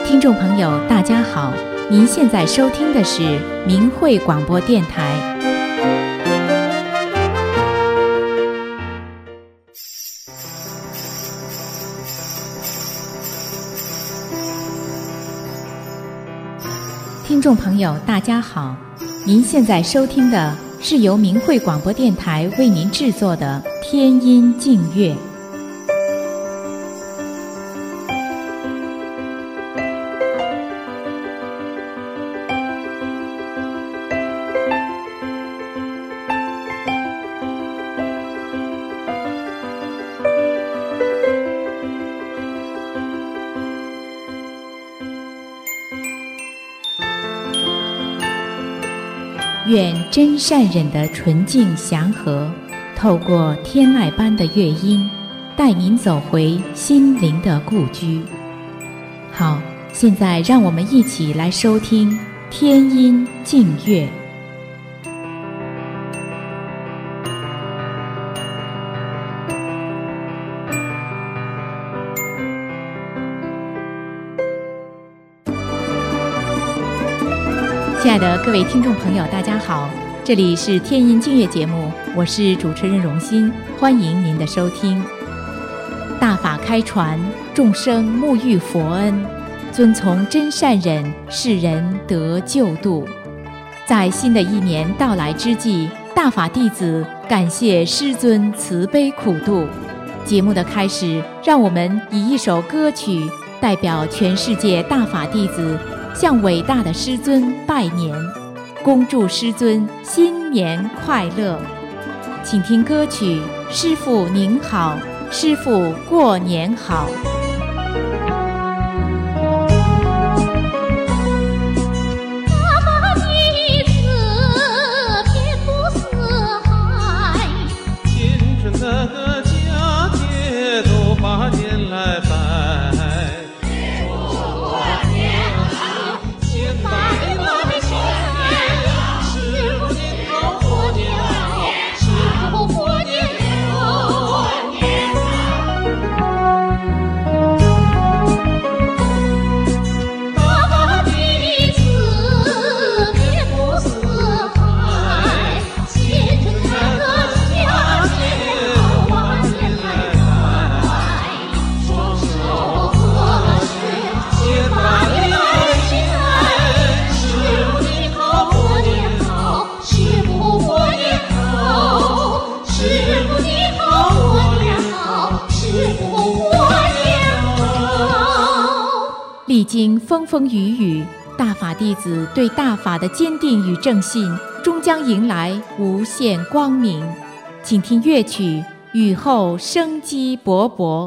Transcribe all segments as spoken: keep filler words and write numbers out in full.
听众朋友大家好，您现在收听的是明慧广播电台。听众朋友大家好，您现在收听的是由明慧广播电台为您制作的天音静乐。愿真善忍的纯净祥和，透过天籁般的乐音，带您走回心灵的故居。好，现在让我们一起来收听天音静乐。亲爱的各位听众朋友大家好，这里是天音静乐节目，我是主持人荣心，欢迎您的收听。大法开传，众生沐浴佛恩，遵从真善忍，世人得救度。在新的一年到来之际，大法弟子感谢师尊慈悲苦度。节目的开始，让我们以一首歌曲代表全世界大法弟子向伟大的师尊拜年，恭祝师尊新年快乐。请听歌曲《师父您好，师父过年好》。历经风风雨雨，大法弟子对大法的坚定与正信，终将迎来无限光明。请听乐曲《雨后生机勃勃》。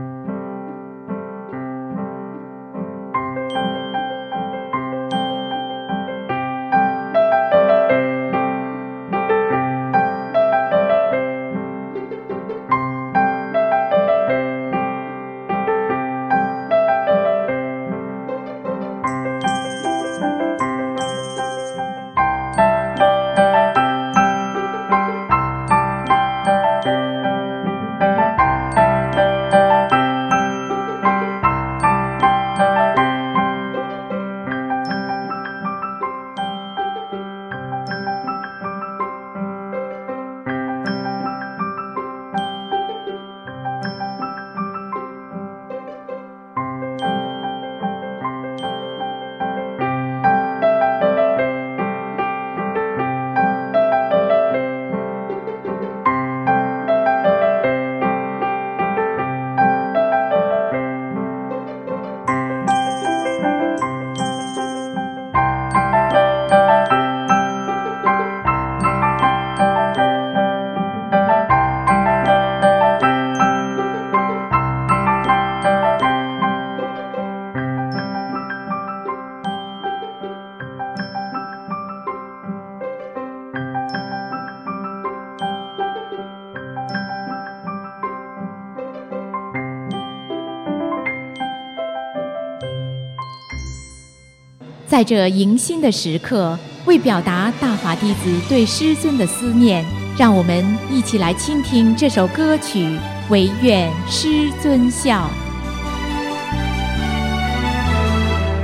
在这迎新的时刻，为表达大法弟子对师尊的思念，让我们一起来倾听这首歌曲《唯愿师尊笑》。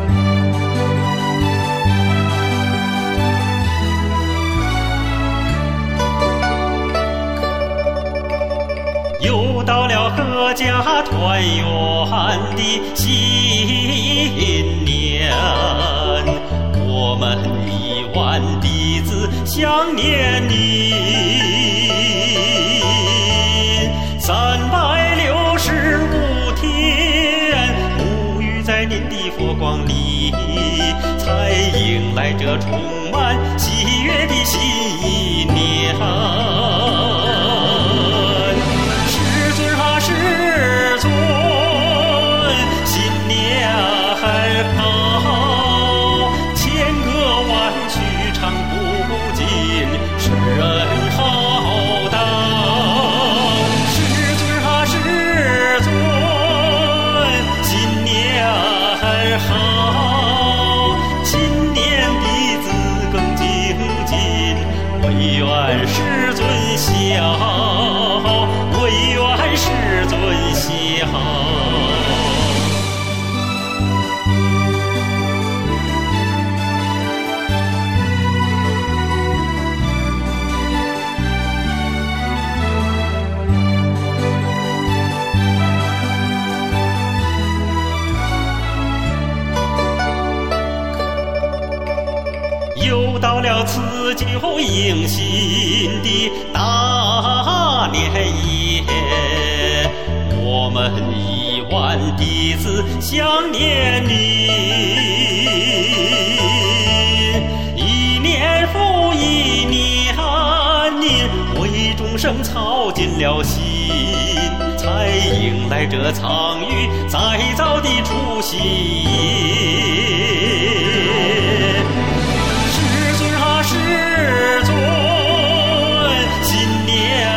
国家团圆的新年，我们亿万弟子想念您，三百六十五天沐浴在您的佛光里，才迎来这充满喜悦的新一年。师尊啊师尊，新年好，千个弯曲唱不尽，世人浩荡。师尊啊师尊，新年好，新年弟子更精进，唯愿师尊笑，唯愿师尊笑。又到了辞旧迎新的大年夜，我们亿万弟子想念您，一年复一年，您为众生操尽了心，才迎来这苍宇再造的除夕夜。师尊，新年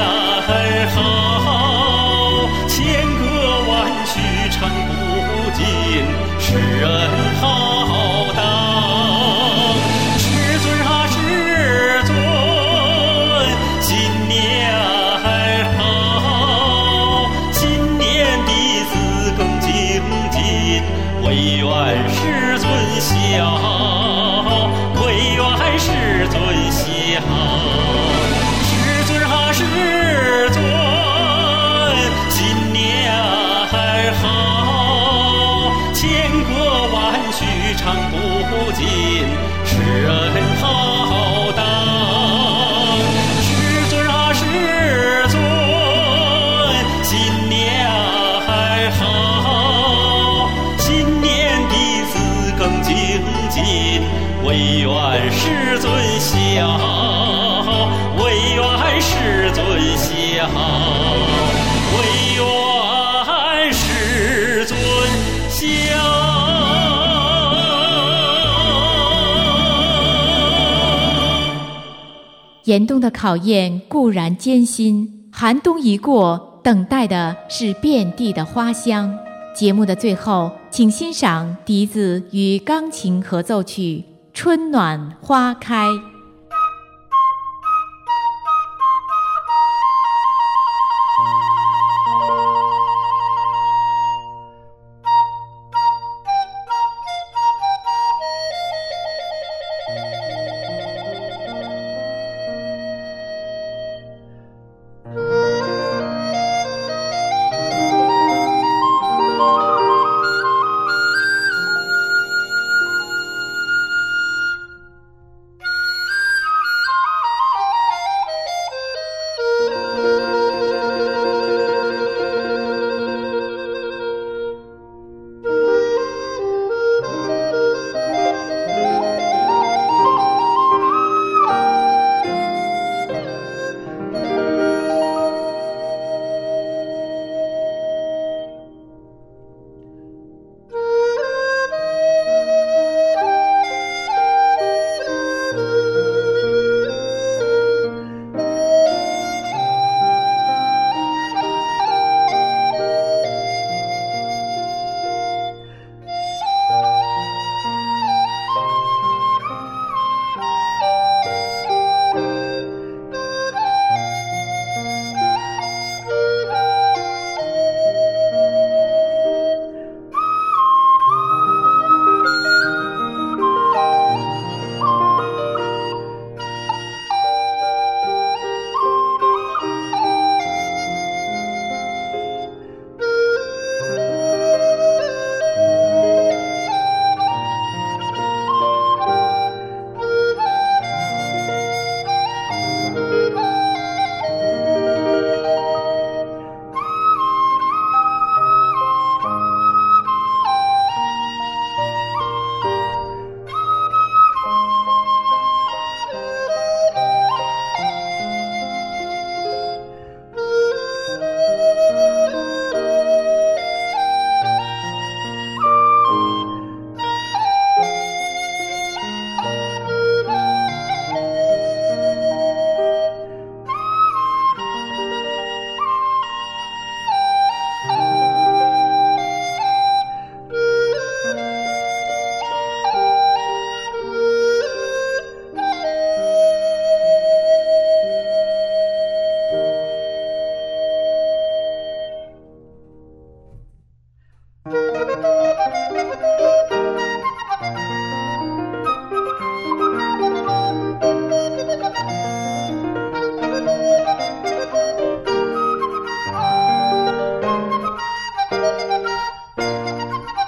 好，千个弯曲唱不尽，世人浩荡。师尊啊师尊，新年好，新年弟子更精进，唯愿师尊笑，唯愿师尊笑。师尊啊师尊，新年好，千个弯曲唱不尽，世人浩荡。师尊啊师尊，新年好，新年弟子更精进，唯愿师尊笑，唯愿师尊笑，唯愿师尊笑。 严冬的考验固然艰辛，寒冬一过，等待的是遍地的花香。节目的最后，请欣赏笛子与钢琴合奏曲《春暖花开》。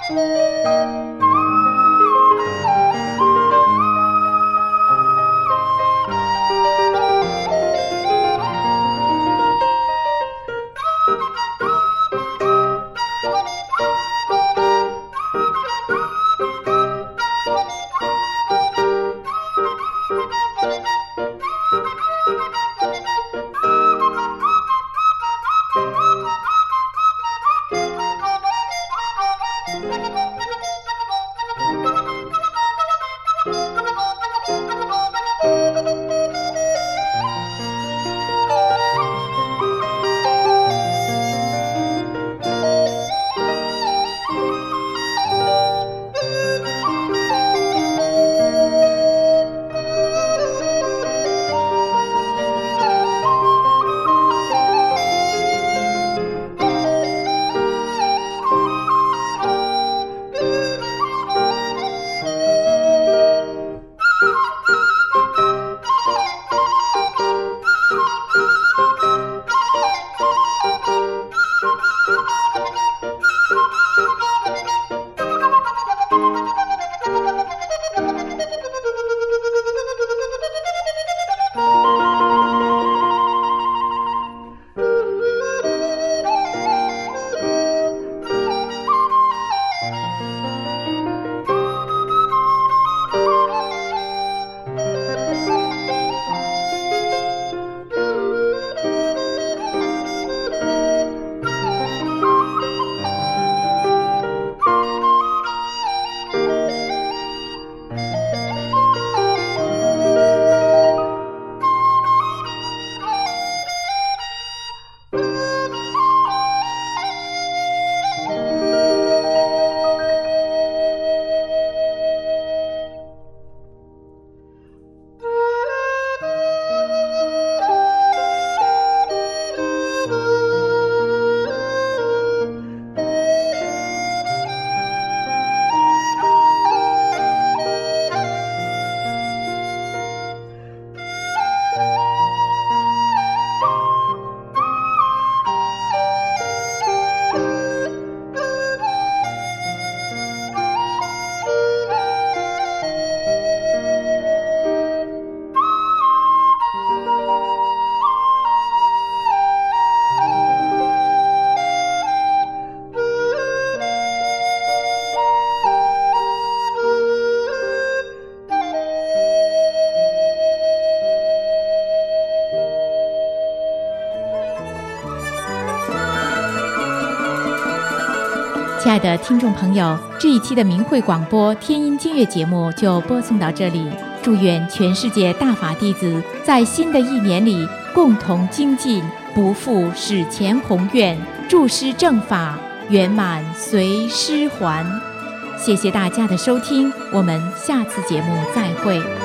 亲爱的听众朋友，这一期的明慧广播天音经乐节目就播送到这里。祝愿全世界大法弟子在新的一年里共同精进，不负史前宏愿，助师正法，圆满随师还。谢谢大家的收听，我们下次节目再会。